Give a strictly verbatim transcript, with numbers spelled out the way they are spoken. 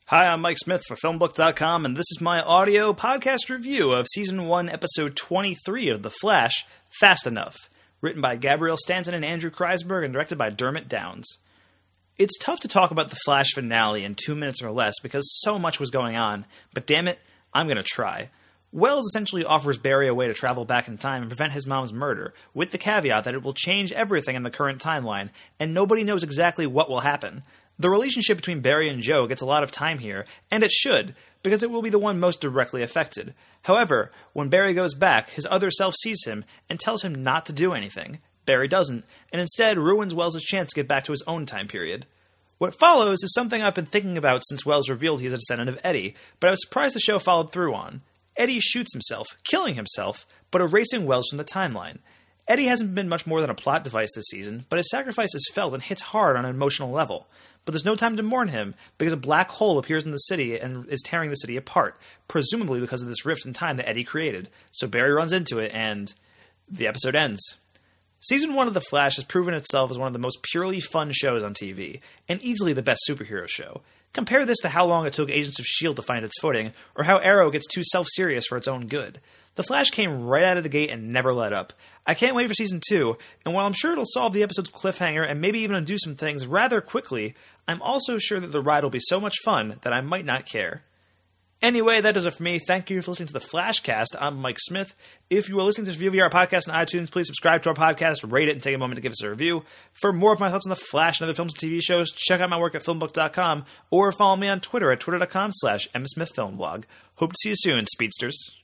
Hi, I'm Mike Smith for Filmbook dot com, and this is my audio podcast review of Season one, Episode twenty-three of The Flash, Fast Enough, written by Gabrielle Stanton and Andrew Kreisberg and directed by Dermot Downs. It's tough to talk about the Flash finale in two minutes or less because so much was going on, but damn it, I'm going to try. Wells essentially offers Barry a way to travel back in time and prevent his mom's murder, with the caveat that it will change everything in the current timeline, and nobody knows exactly what will happen. The relationship between Barry and Joe gets a lot of time here, and it should, because it will be the one most directly affected. However, when Barry goes back, his other self sees him and tells him not to do anything. Barry doesn't, and instead ruins Wells' chance to get back to his own time period. What follows is something I've been thinking about since Wells revealed he's a descendant of Eddie, but I was surprised the show followed through on. Eddie shoots himself, killing himself, but erasing Wells from the timeline. Eddie hasn't been much more than a plot device this season, but his sacrifice is felt and hits hard on an emotional level. But there's no time to mourn him, because a black hole appears in the city and is tearing the city apart, presumably because of this rift in time that Eddie created. So Barry runs into it, and the episode ends. Season one of The Flash has proven itself as one of the most purely fun shows on T V, and easily the best superhero show. Compare this to how long it took Agents of S H I E L D to find its footing, or how Arrow gets too self-serious for its own good. The Flash came right out of the gate and never let up. I can't wait for Season two, and while I'm sure it'll solve the episode's cliffhanger and maybe even undo some things rather quickly, I'm also sure that the ride will be so much fun that I might not care. Anyway, that does it for me. Thank you for listening to the Flashcast. I'm Mike Smith. If you are listening to this review of our podcast on iTunes, please subscribe to our podcast, rate it, and take a moment to give us a review. For more of my thoughts on The Flash and other films and T V shows, check out my work at Filmbook dot com or follow me on Twitter at twitter dot com slash msmithfilmblog. Hope to see you soon, speedsters.